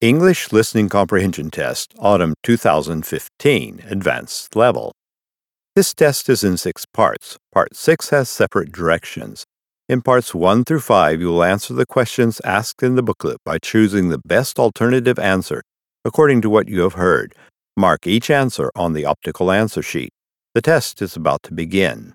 English Listening Comprehension Test, Autumn 2015, Advanced Level. This test is in 6 parts. Part 6 has separate directions. In parts 1 through 5, you will answer the questions asked in the booklet by choosing the best alternative answer according to what you have heard. Mark each answer on the optical answer sheet. The test is about to begin.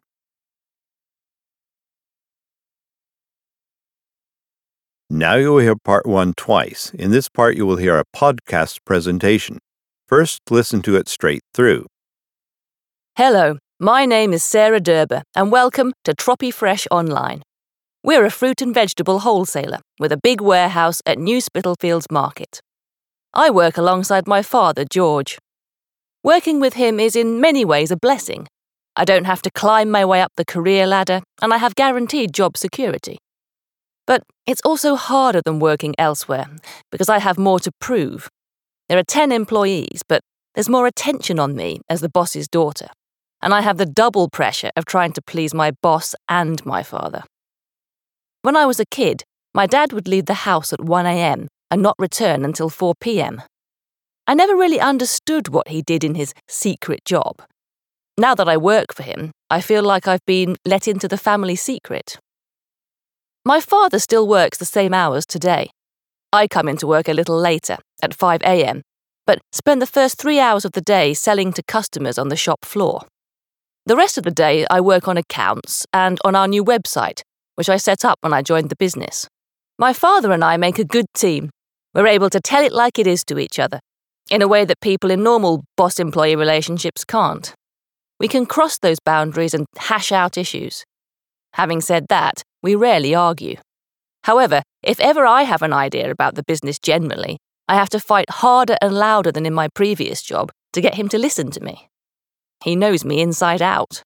Now you will hear part 1 twice. In this part, you will hear a podcast presentation. First, listen to it straight through. Hello, my name is Sarah Derber, and welcome to Troppy Fresh Online. We're a fruit and vegetable wholesaler with a big warehouse at New Spitalfields Market. I work alongside my father, George. Working with him is in many ways a blessing. I don't have to climb my way up the career ladder, and I have guaranteed job security. But it's also harder than working elsewhere, because I have more to prove. There are 10 employees, but there's more attention on me as the boss's daughter, and I have the double pressure of trying to please my boss and my father. When I was a kid, my dad would leave the house at 1 a.m. and not return until 4 p.m. I never really understood what he did in his secret job. Now that I work for him, I feel like I've been let into the family secret. My father still works the same hours today. I come into work a little later, at 5 a.m., but spend the first 3 hours of the day selling to customers on the shop floor. The rest of the day I work on accounts and on our new website, which I set up when I joined the business. My father and I make a good team. We're able to tell it like it is to each other, in a way that people in normal boss-employee relationships can't. We can cross those boundaries and hash out issues. Having said that, we rarely argue. However, if ever I have an idea about the business generally, I have to fight harder and louder than in my previous job to get him to listen to me. He knows me inside out.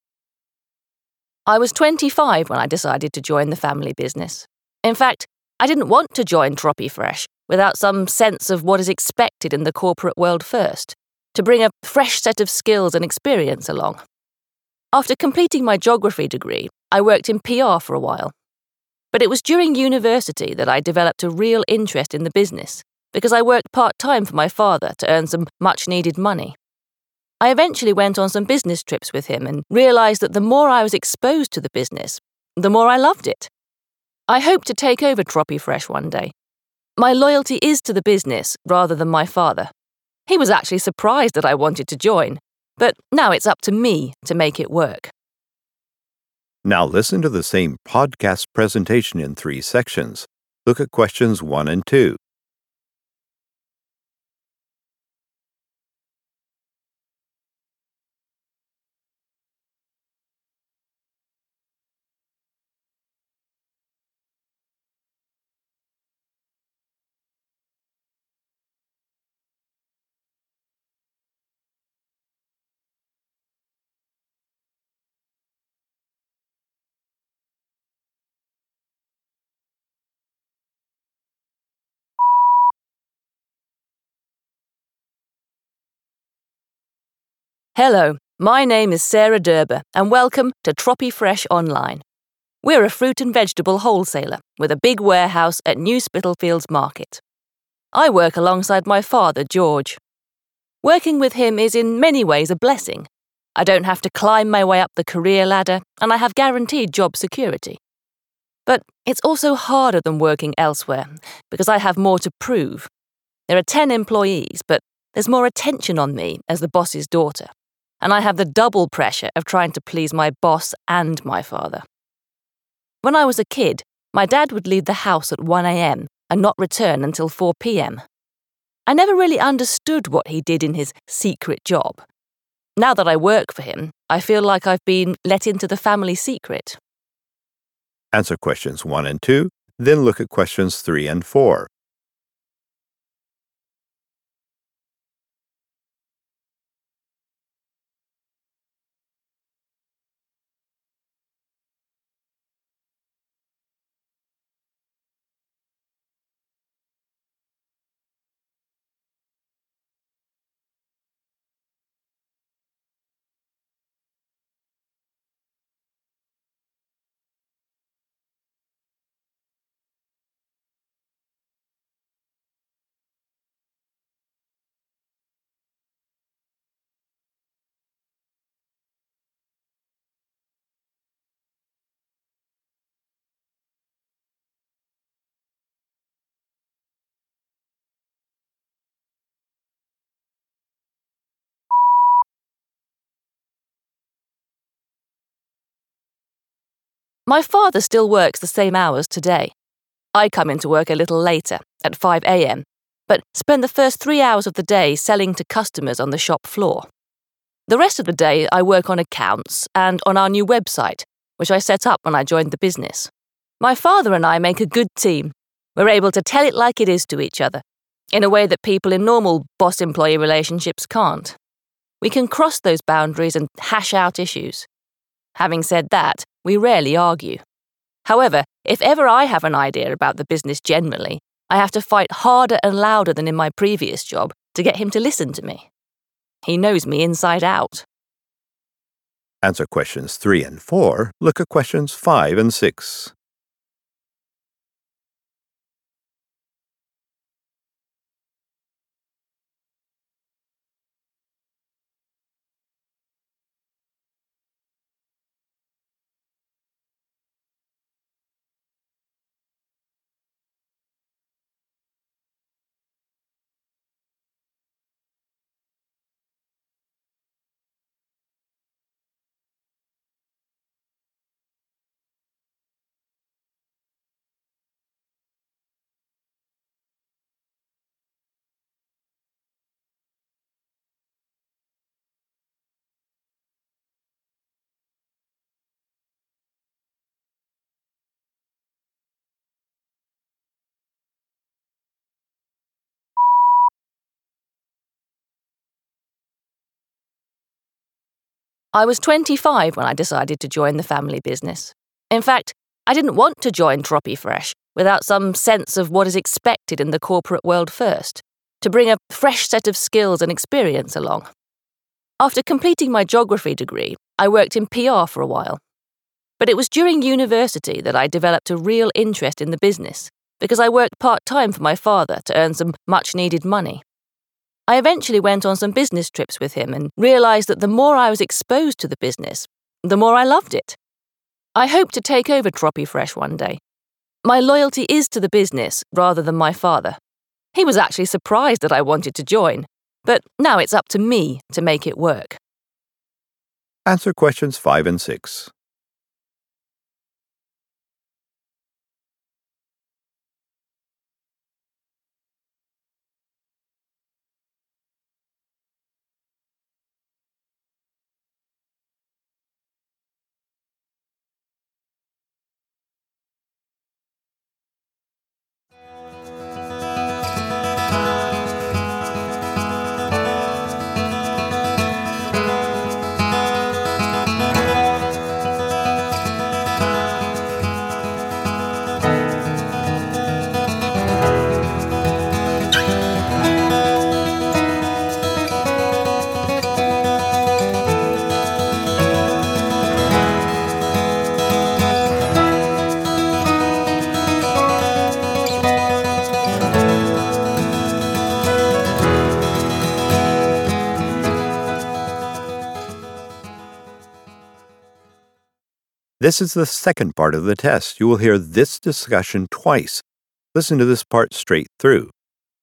I was 25 when I decided to join the family business. In fact, I didn't want to join Troppy Fresh without some sense of what is expected in the corporate world first, to bring a fresh set of skills and experience along. After completing my geography degree, I worked in PR for a while. But it was during university that I developed a real interest in the business, because I worked part-time for my father to earn some much-needed money. I eventually went on some business trips with him and realised that the more I was exposed to the business, the more I loved it. I hope to take over Troppy Fresh one day. My loyalty is to the business rather than my father. He was actually surprised that I wanted to join, but now it's up to me to make it work. Now listen to the same podcast presentation in 3 sections. Look at questions 1 and 2. Hello, my name is Sarah Derber, and welcome to Troppy Fresh Online. We're a fruit and vegetable wholesaler with a big warehouse at New Spitalfields Market. I work alongside my father, George. Working with him is in many ways a blessing. I don't have to climb my way up the career ladder, and I have guaranteed job security. But it's also harder than working elsewhere, because I have more to prove. There are 10 employees, but there's more attention on me as the boss's daughter, and I have the double pressure of trying to please my boss and my father. When I was a kid, my dad would leave the house at 1 a.m. and not return until 4 p.m. I never really understood what he did in his secret job. Now that I work for him, I feel like I've been let into the family secret. Answer questions 1 and 2, then look at questions 3 and 4. My father still works the same hours today. I come into work a little later, at 5 a.m., but spend the first 3 hours of the day selling to customers on the shop floor. The rest of the day I work on accounts and on our new website, which I set up when I joined the business. My father and I make a good team. We're able to tell it like it is to each other, in a way that people in normal boss-employee relationships can't. We can cross those boundaries and hash out issues. Having said that, we rarely argue. However, if ever I have an idea about the business generally, I have to fight harder and louder than in my previous job to get him to listen to me. He knows me inside out. Answer questions 3 and 4. Look at questions 5 and 6. I was 25 when I decided to join the family business. In fact, I didn't want to join Tropifresh without some sense of what is expected in the corporate world first, to bring a fresh set of skills and experience along. After completing my geography degree, I worked in PR for a while. But it was during university that I developed a real interest in the business, because I worked part-time for my father to earn some much-needed money. I eventually went on some business trips with him and realised that the more I was exposed to the business, the more I loved it. I hope to take over Tropifresh one day. My loyalty is to the business rather than my father. He was actually surprised that I wanted to join, but now it's up to me to make it work. Answer questions 5 and 6. This is the second part of the test. You will hear this discussion twice. Listen to this part straight through.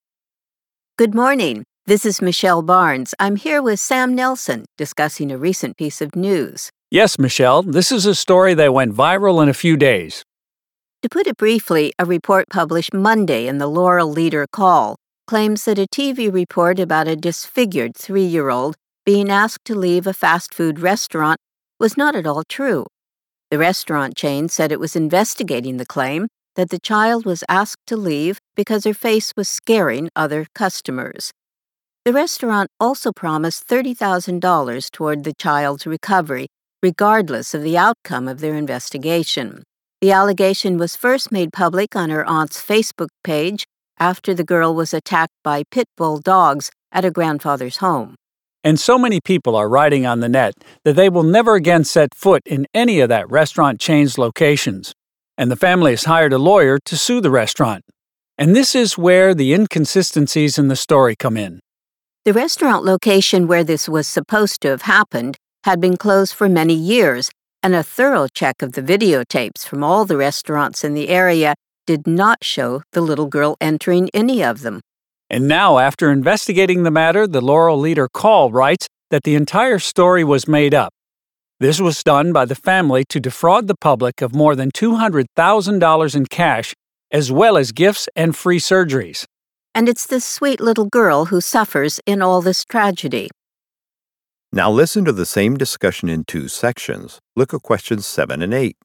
Good morning. This is Michelle Barnes. I'm here with Sam Nelson discussing a recent piece of news. Yes, Michelle, this is a story that went viral in a few days. To put it briefly, a report published Monday in the Laurel Leader Call claims that a TV report about a disfigured 3-year-old being asked to leave a fast food restaurant was not at all true. The restaurant chain said it was investigating the claim that the child was asked to leave because her face was scaring other customers. The restaurant also promised $30,000 toward the child's recovery, regardless of the outcome of their investigation. The allegation was first made public on her aunt's Facebook page after the girl was attacked by pit bull dogs at her grandfather's home. And so many people are writing on the net that they will never again set foot in any of that restaurant chain's locations. And the family has hired a lawyer to sue the restaurant. And this is where the inconsistencies in the story come in. The restaurant location where this was supposed to have happened had been closed for many years, and a thorough check of the videotapes from all the restaurants in the area did not show the little girl entering any of them. And now, after investigating the matter, the Laurel Leader Call writes that the entire story was made up. This was done by the family to defraud the public of more than $200,000 in cash, as well as gifts and free surgeries. And it's this sweet little girl who suffers in all this tragedy. Now listen to the same discussion in two sections. Look at questions 7 and 8.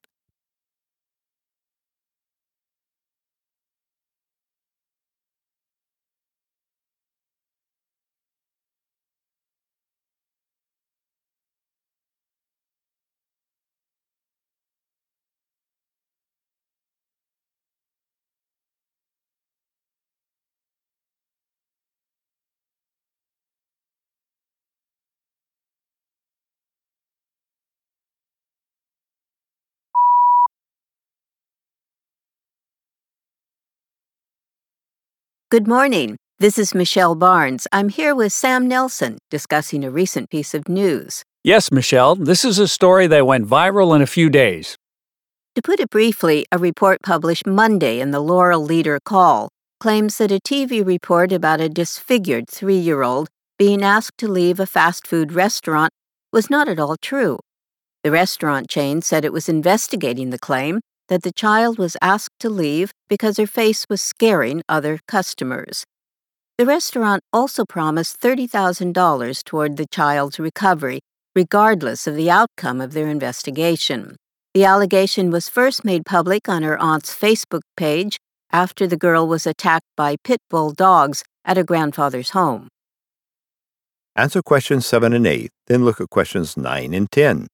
Good morning. This is Michelle Barnes. I'm here with Sam Nelson discussing a recent piece of news. Yes, Michelle, this is a story that went viral in a few days. To put it briefly, a report published Monday in the Laurel Leader Call claims that a TV report about a disfigured 3-year-old being asked to leave a fast food restaurant was not at all true. The restaurant chain said it was investigating the claim that the child was asked to leave because her face was scaring other customers. The restaurant also promised $30,000 toward the child's recovery, regardless of the outcome of their investigation. The allegation was first made public on her aunt's Facebook page after the girl was attacked by pit bull dogs at her grandfather's home. Answer questions 7 and 8, then look at questions 9 and 10.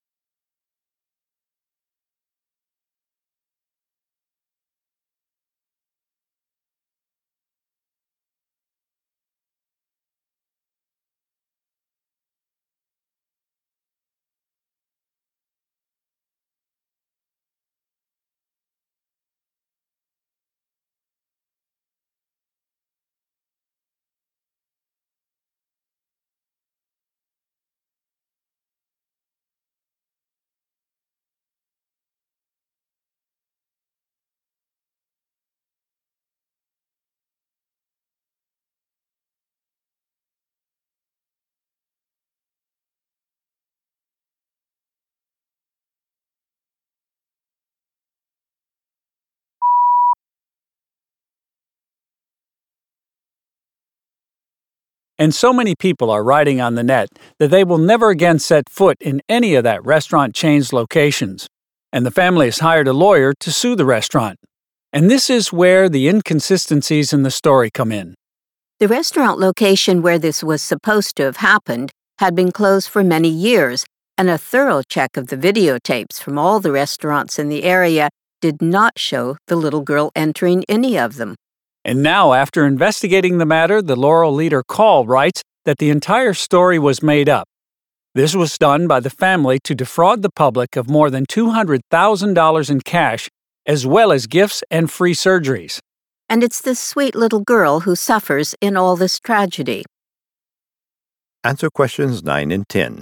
And so many people are writing on the net that they will never again set foot in any of that restaurant chain's locations. And the family has hired a lawyer to sue the restaurant. And this is where the inconsistencies in the story come in. The restaurant location where this was supposed to have happened had been closed for many years, and a thorough check of the videotapes from all the restaurants in the area did not show the little girl entering any of them. And now, after investigating the matter, the Laurel Leader Call writes that the entire story was made up. This was done by the family to defraud the public of more than $200,000 in cash, as well as gifts and free surgeries. And it's this sweet little girl who suffers in all this tragedy. Answer questions 9 and 10.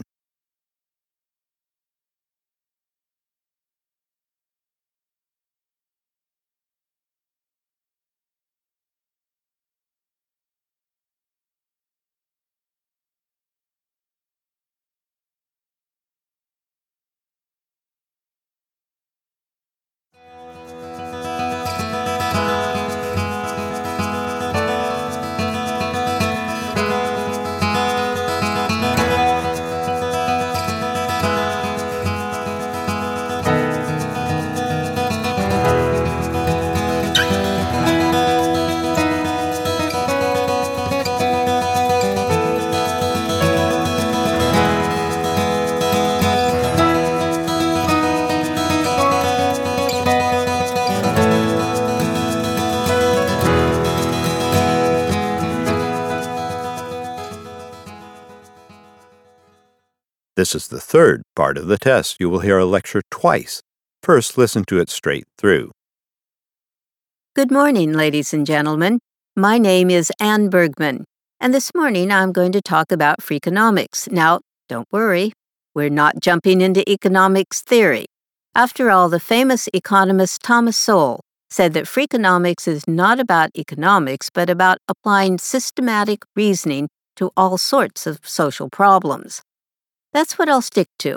This is the third part of the test. You will hear a lecture twice. First, listen to it straight through. Good morning, ladies and gentlemen. My name is Ann Bergman, and this morning I'm going to talk about Freakonomics. Now, don't worry, we're not jumping into economics theory. After all, the famous economist Thomas Sowell said that Freakonomics is not about economics, but about applying systematic reasoning to all sorts of social problems. That's what I'll stick to.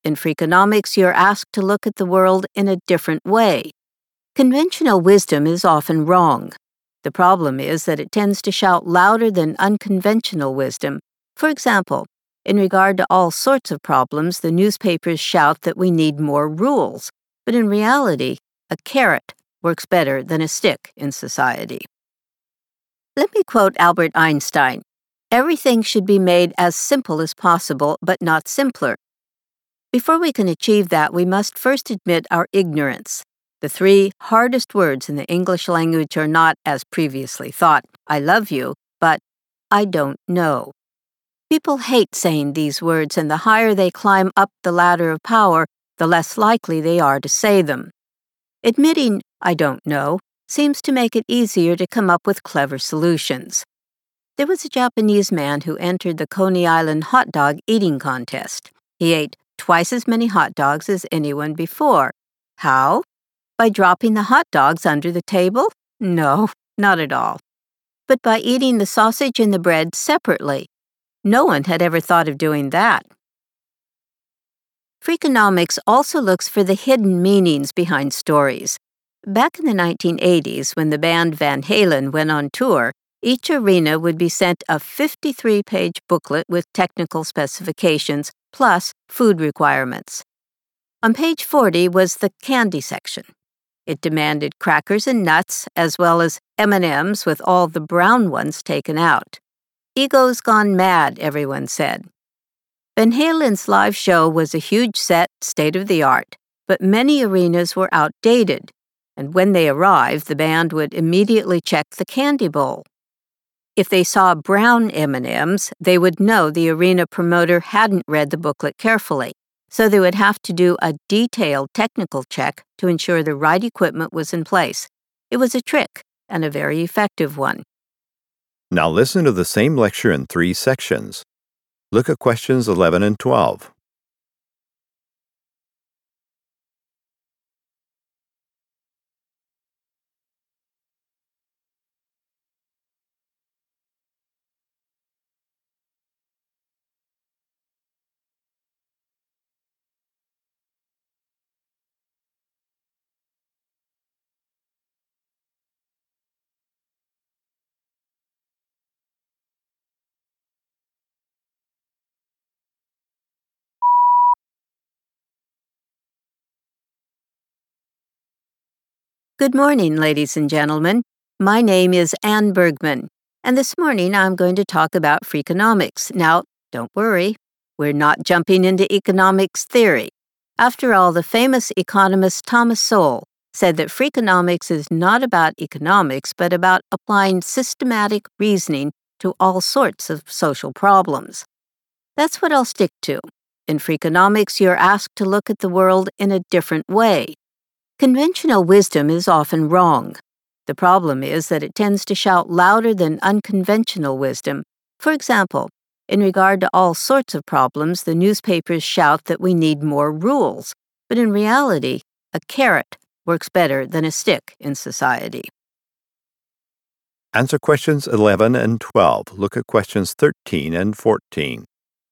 In Freakonomics, you're asked to look at the world in a different way. Conventional wisdom is often wrong. The problem is that it tends to shout louder than unconventional wisdom. For example, in regard to all sorts of problems, the newspapers shout that we need more rules, but in reality, a carrot works better than a stick in society. Let me quote Albert Einstein. Everything should be made as simple as possible, but not simpler. Before we can achieve that, we must first admit our ignorance. The three hardest words in the English language are not, as previously thought, I love you, but I don't know. People hate saying these words, and the higher they climb up the ladder of power, the less likely they are to say them. Admitting I don't know seems to make it easier to come up with clever solutions. There was a Japanese man who entered the Coney Island hot dog eating contest. He ate twice as many hot dogs as anyone before. How? By dropping the hot dogs under the table? No, not at all. But by eating the sausage and the bread separately. No one had ever thought of doing that. Freakonomics also looks for the hidden meanings behind stories. Back in the 1980s, when the band Van Halen went on tour, each arena would be sent a 53-page booklet with technical specifications, plus food requirements. On page 40 was the candy section. It demanded crackers and nuts, as well as M&Ms with all the brown ones taken out. Egos gone mad, everyone said. Van Halen's live show was a huge set, state-of-the-art, but many arenas were outdated, and when they arrived, the band would immediately check the candy bowl. If they saw brown M&Ms, they would know the arena promoter hadn't read the booklet carefully, so they would have to do a detailed technical check to ensure the right equipment was in place. It was a trick, and a very effective one. Now listen to the same lecture in 3 sections. Look at questions 11 and 12. Good morning, ladies and gentlemen. My name is Ann Bergman, and this morning I'm going to talk about Freakonomics. Now, don't worry, we're not jumping into economics theory. After all, the famous economist Thomas Sowell said that Freakonomics is not about economics, but about applying systematic reasoning to all sorts of social problems. That's what I'll stick to. In Freakonomics, you're asked to look at the world in a different way. Conventional wisdom is often wrong. The problem is that it tends to shout louder than unconventional wisdom. For example, in regard to all sorts of problems, the newspapers shout that we need more rules, but in reality, a carrot works better than a stick in society. Answer questions 11 and 12. Look at questions 13 and 14.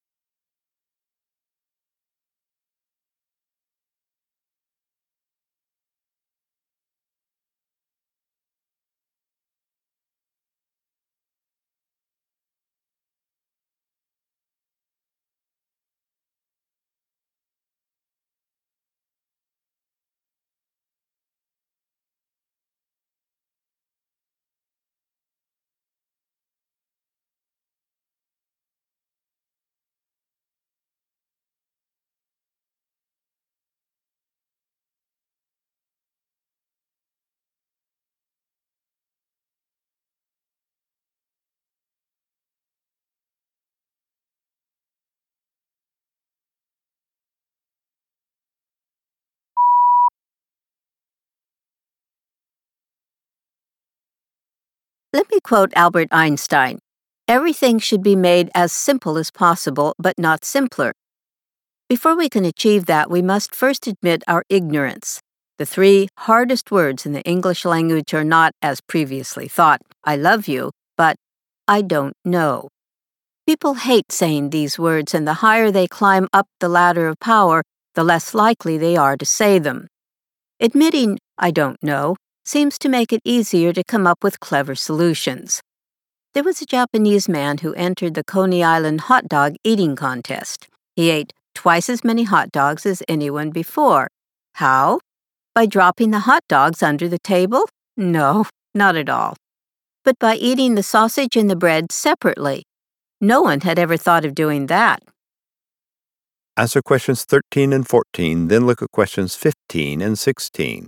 Let me quote Albert Einstein. Everything should be made as simple as possible, but not simpler. Before we can achieve that, we must first admit our ignorance. The three hardest words in the English language are not, as previously thought, I love you, but I don't know. People hate saying these words, and the higher they climb up the ladder of power, the less likely they are to say them. Admitting, "I don't know," seems to make it easier to come up with clever solutions. There was a Japanese man who entered the Coney Island hot dog eating contest. He ate twice as many hot dogs as anyone before. How? By dropping the hot dogs under the table? No, not at all. But by eating the sausage and the bread separately. No one had ever thought of doing that. Answer questions 13 and 14, then look at questions 15 and 16.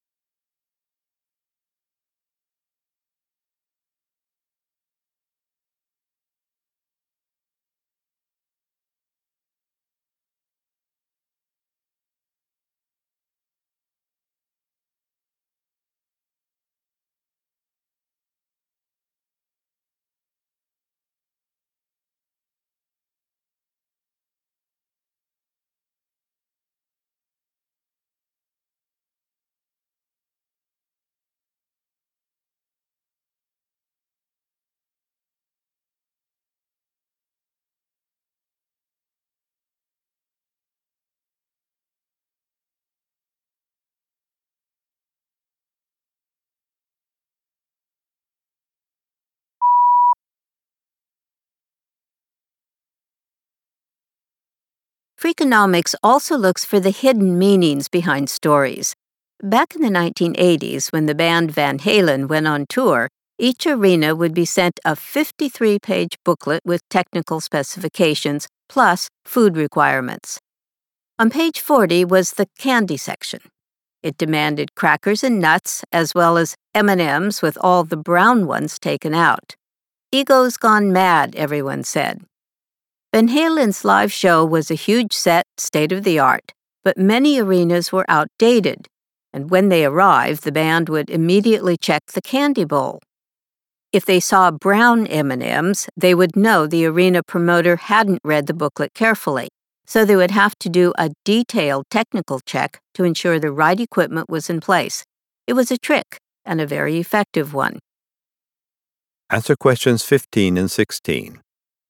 Freakonomics also looks for the hidden meanings behind stories. Back in the 1980s, when the band Van Halen went on tour, each arena would be sent a 53-page booklet with technical specifications, plus food requirements. On page 40 was the candy section. It demanded crackers and nuts, as well as M&Ms with all the brown ones taken out. Ego's gone mad, everyone said. Van Halen's live show was a huge set, state-of-the-art, but many arenas were outdated, and when they arrived, the band would immediately check the candy bowl. If they saw brown M&Ms, they would know the arena promoter hadn't read the booklet carefully, so they would have to do a detailed technical check to ensure the right equipment was in place. It was a trick, and a very effective one. Answer questions 15 and 16.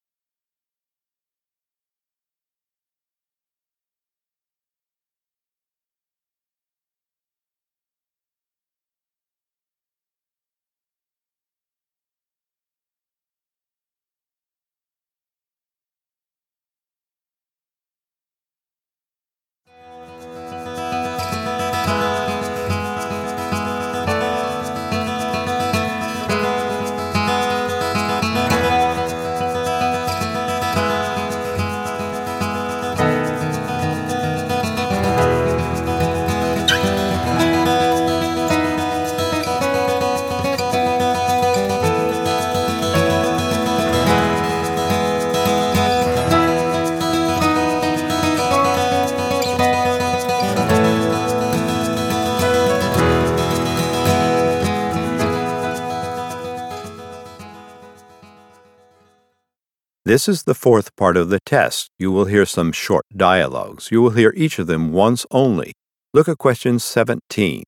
This is the fourth part of the test. You will hear some short dialogues. You will hear each of them once only. Look at question 17.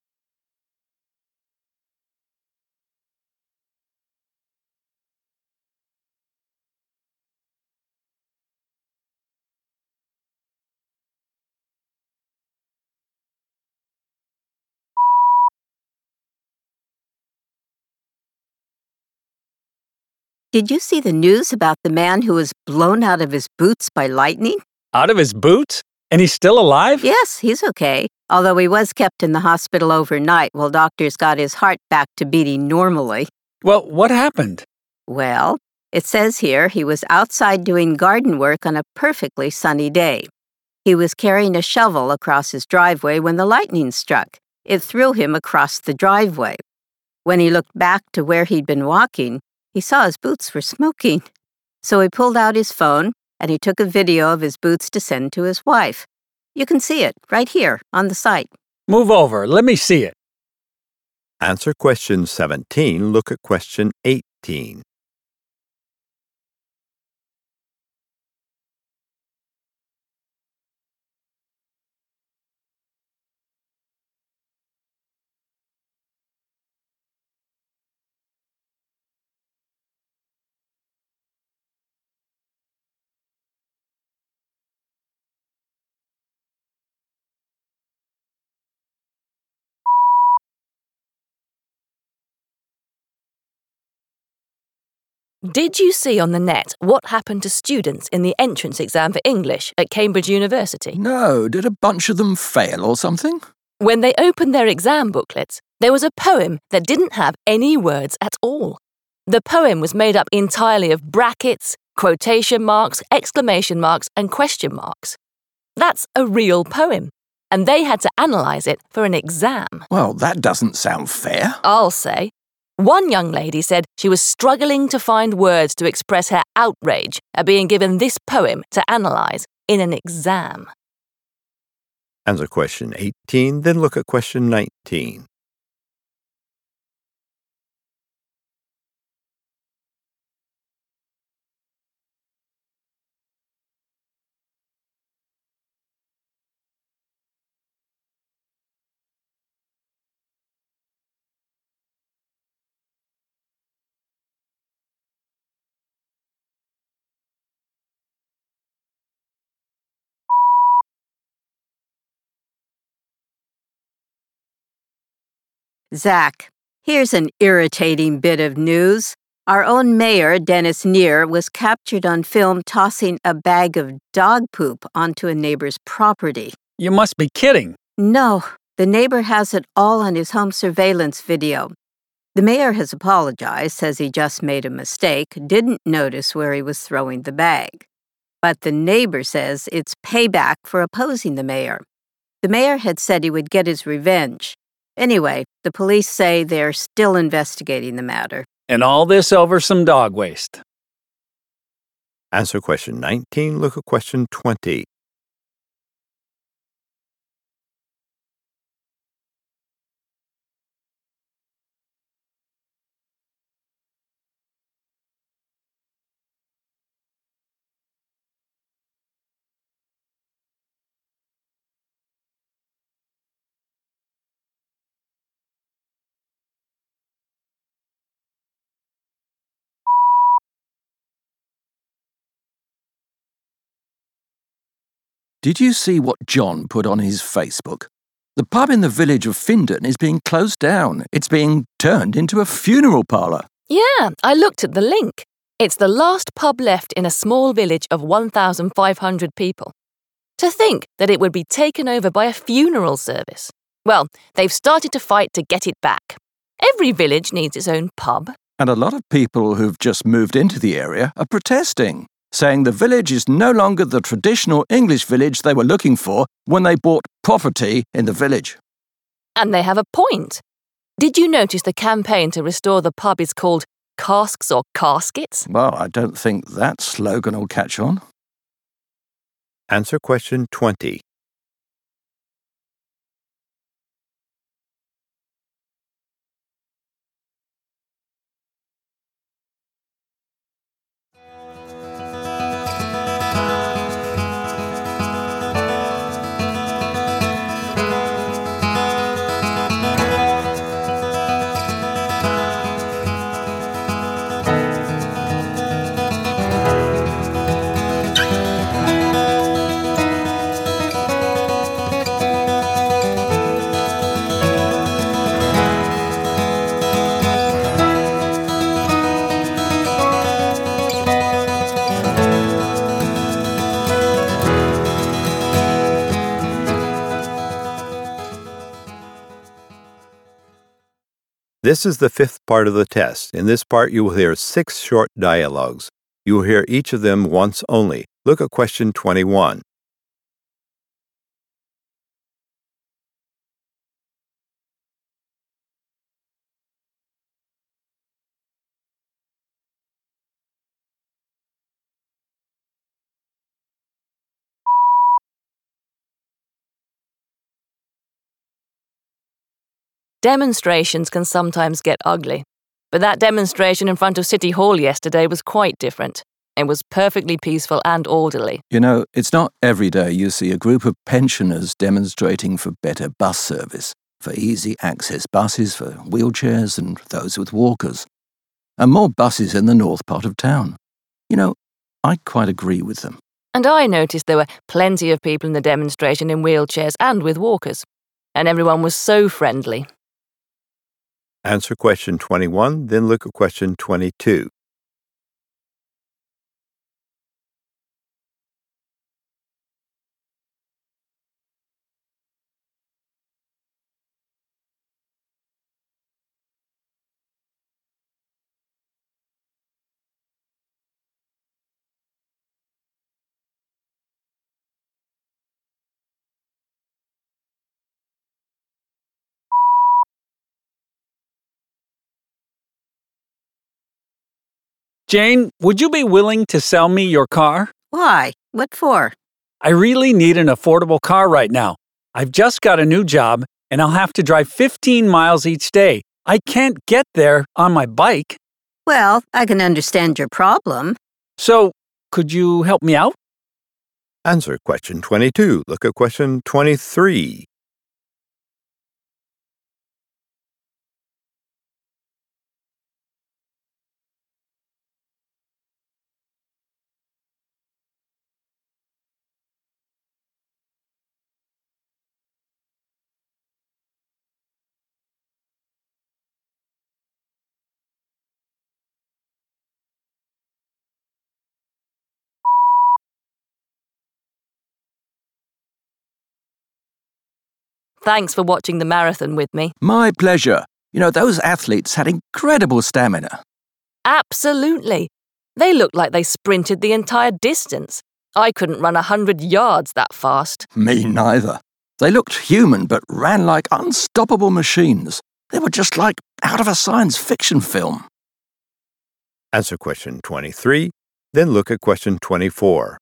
Did you see the news about the man who was blown out of his boots by lightning? Out of his boots? And he's still alive? Yes, he's okay, although he was kept in the hospital overnight while doctors got his heart back to beating normally. Well, what happened? Well, it says here he was outside doing garden work on a perfectly sunny day. He was carrying a shovel across his driveway when the lightning struck. It threw him across the driveway. When he looked back to where he'd been walking, he saw his boots were smoking. So he pulled out his phone and he took a video of his boots to send to his wife. You can see it right here on the site. Move over. Let me see it. Answer question 17. Look at question 18. Did you see on the net what happened to students in the entrance exam for English at Cambridge University? No, did a bunch of them fail or something? When they opened their exam booklets, there was a poem that didn't have any words at all. The poem was made up entirely of brackets, quotation marks, exclamation marks, and question marks. That's a real poem, and they had to analyse it for an exam. Well, that doesn't sound fair. I'll say. One young lady said she was struggling to find words to express her outrage at being given this poem to analyse in an exam. Answer question 18, then look at question 19. Zach, here's an irritating bit of news. Our own mayor, Dennis Neer, was captured on film tossing a bag of dog poop onto a neighbor's property. You must be kidding. No, the neighbor has it all on his home surveillance video. The mayor has apologized, says he just made a mistake, didn't notice where he was throwing the bag. But the neighbor says it's payback for opposing the mayor. The mayor had said he would get his revenge. Anyway, the police say they're still investigating the matter. And all this over some dog waste. Answer question 19, look at question 20. Did you see what John put on his Facebook? The pub in the village of Findon is being closed down. It's being turned into a funeral parlour. Yeah, I looked at the link. It's the last pub left in a small village of 1,500 people. To think that it would be taken over by a funeral service. Well, they've started to fight to get it back. Every village needs its own pub. And a lot of people who've just moved into the area are protesting, saying the village is no longer the traditional English village they were looking for when they bought property in the village. And they have a point. Did you notice the campaign to restore the pub is called Casks or Caskets? Well, I don't think that slogan will catch on. Answer question 20. This is the fifth part of the test. In this part, you will hear 6 short dialogues. You will hear each of them once only. Look at question 21. Demonstrations can sometimes get ugly, but that demonstration in front of City Hall yesterday was quite different. It was perfectly peaceful and orderly. You know, it's not every day you see a group of pensioners demonstrating for better bus service, for easy access buses for wheelchairs and those with walkers, and more buses in the north part of town. You know, I quite agree with them. And I noticed there were plenty of people in the demonstration in wheelchairs and with walkers, and everyone was so friendly. Answer question 21, then look at question 22. Jane, would you be willing to sell me your car? Why? What for? I really need an affordable car right now. I've just got a new job, and I'll have to drive 15 miles each day. I can't get there on my bike. Well, I can understand your problem. So, could you help me out? Answer question 22. Look at question 23. Thanks for watching the marathon with me. My pleasure. You know, those athletes had incredible stamina. Absolutely. They looked like they sprinted the entire distance. I couldn't run 100 yards that fast. Me neither. They looked human but ran like unstoppable machines. They were just like out of a science fiction film. Answer question 23. Then look at question 24.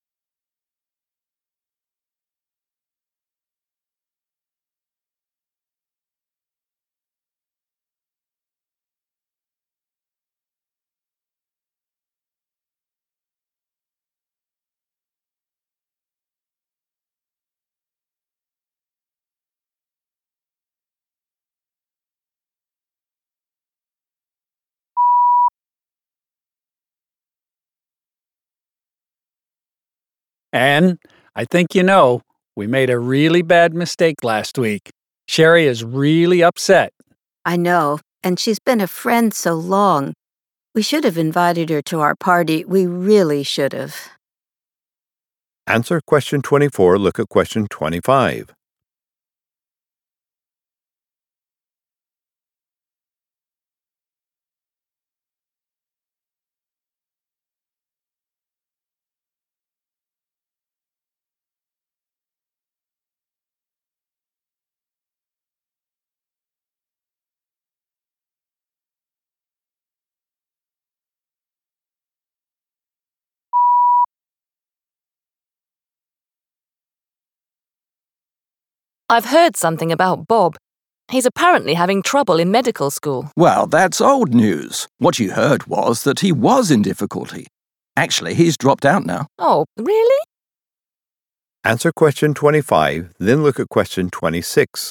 And I think you know, we made a really bad mistake last week. Sherry is really upset. I know, and she's been a friend so long. We should have invited her to our party. We really should have. Answer question 24. Look at question 25. I've heard something about Bob. He's apparently having trouble in medical school. Well, that's old news. What you heard was that he was in difficulty. Actually, he's dropped out now. Oh, really? Answer question 25. Then look at question 26.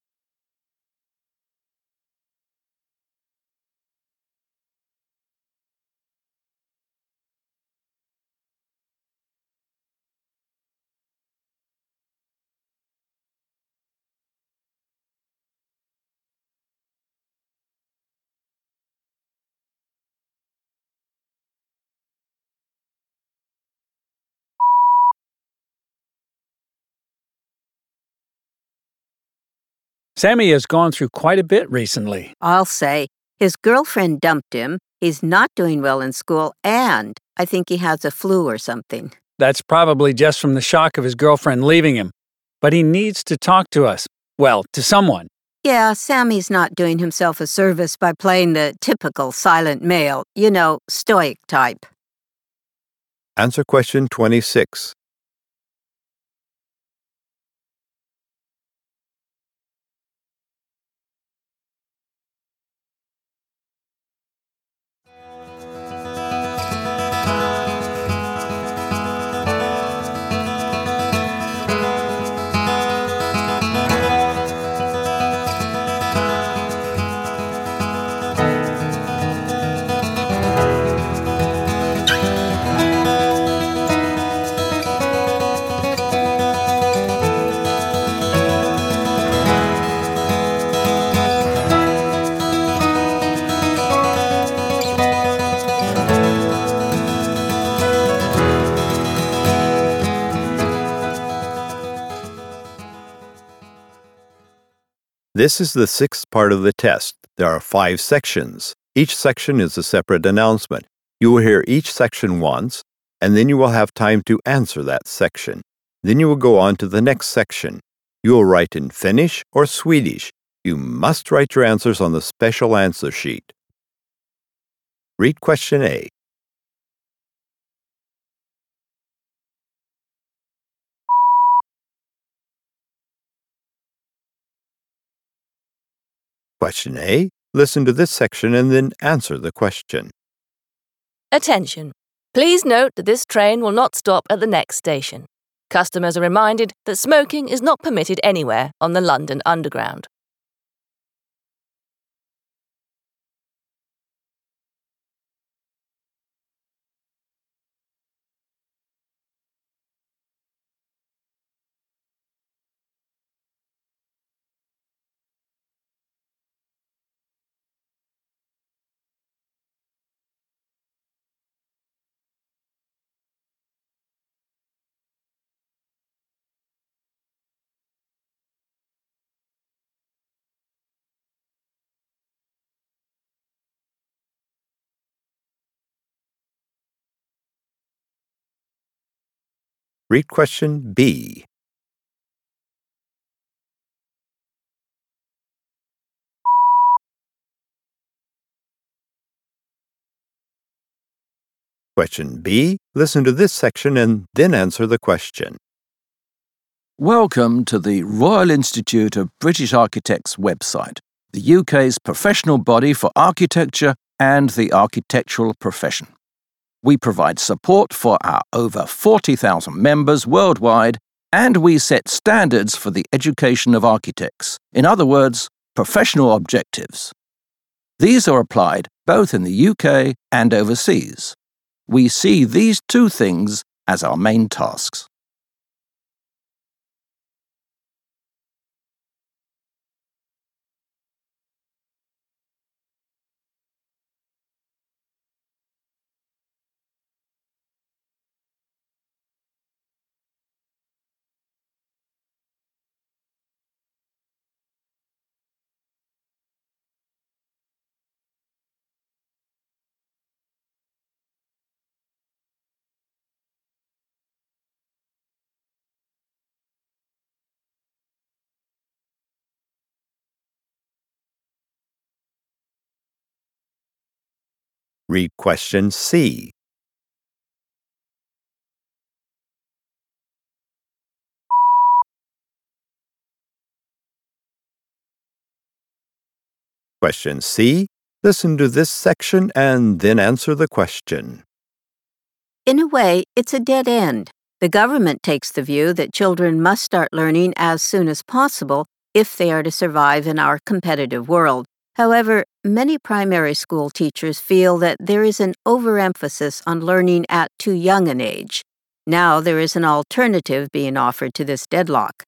Sammy has gone through quite a bit recently. I'll say. His girlfriend dumped him, he's not doing well in school, and I think he has a flu or something. That's probably just from the shock of his girlfriend leaving him. But he needs to talk to us. Well, to someone. Yeah, Sammy's not doing himself a service by playing the typical silent male, stoic type. Answer question 26. This is the sixth part of the test. There are 5 sections. Each section is a separate announcement. You will hear each section once, and then you will have time to answer that section. Then you will go on to the next section. You will write in Finnish or Swedish. You must write your answers on the special answer sheet. Read question A. Question A. Listen to this section and then answer the question. Attention! Please note that this train will not stop at the next station. Customers are reminded that smoking is not permitted anywhere on the London Underground. Read question B. Question B. Listen to this section and then answer the question. Welcome to the Royal Institute of British Architects website, the UK's professional body for architecture and the architectural profession. We provide support for our over 40,000 members worldwide, and we set standards for the education of architects. In other words, professional objectives. These are applied both in the UK and overseas. We see these two things as our main tasks. Read question C. Question C. Listen to this section and then answer the question. In a way, it's a dead end. The government takes the view that children must start learning as soon as possible if they are to survive in our competitive world. However, many primary school teachers feel that there is an overemphasis on learning at too young an age. Now there is an alternative being offered to this deadlock.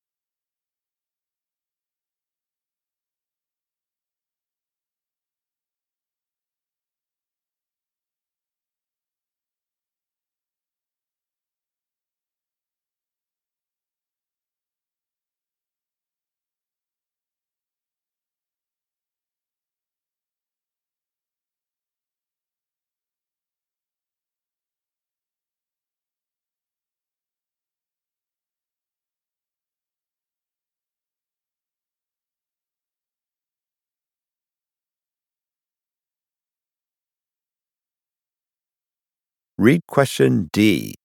Read question D.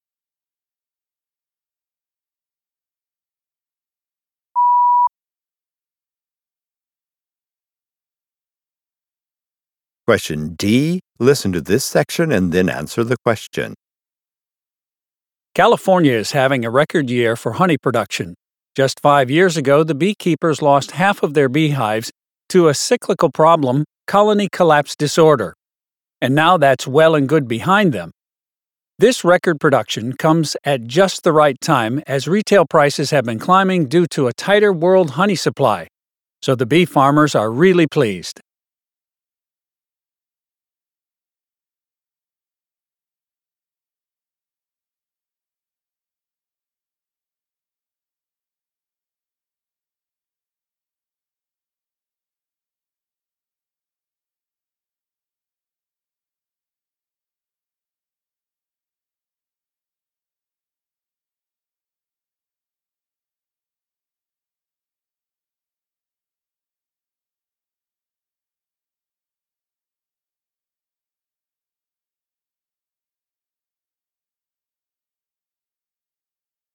Question D. Listen to this section and then answer the question. California is having a record year for honey production. Just 5 years ago, the beekeepers lost half of their beehives to a cyclical problem, colony collapse disorder. And now that's well and good behind them. This record production comes at just the right time as retail prices have been climbing due to a tighter world honey supply. So the bee farmers are really pleased.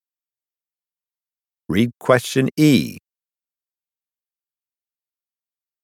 Read question E.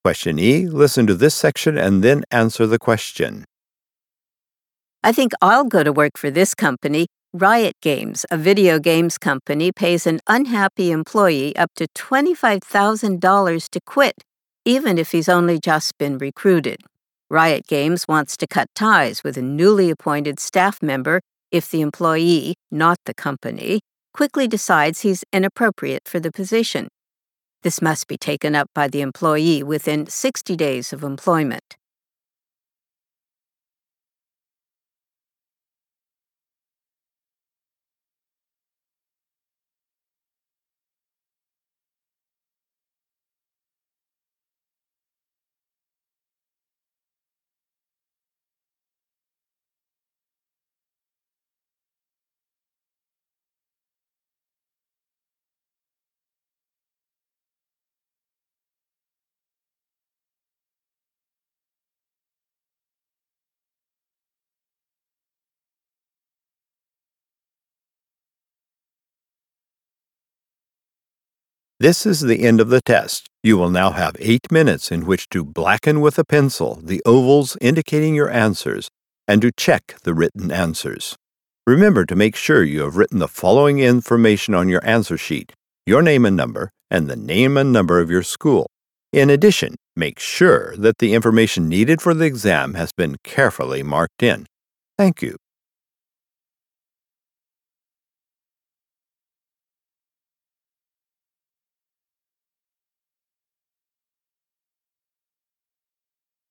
Question E, listen to this section and then answer the question. I think I'll go to work for this company. Riot Games, a video games company, pays an unhappy employee up to $25,000 to quit, even if he's only just been recruited. Riot Games wants to cut ties with a newly appointed staff member if the employee, not the company, quickly decides he's inappropriate for the position. This must be taken up by the employee within 60 days of employment. This is the end of the test. You will now have 8 minutes in which to blacken with a pencil the ovals indicating your answers and to check the written answers. Remember to make sure you have written the following information on your answer sheet: your name and number, and the name and number of your school. In addition, make sure that the information needed for the exam has been carefully marked in. Thank you.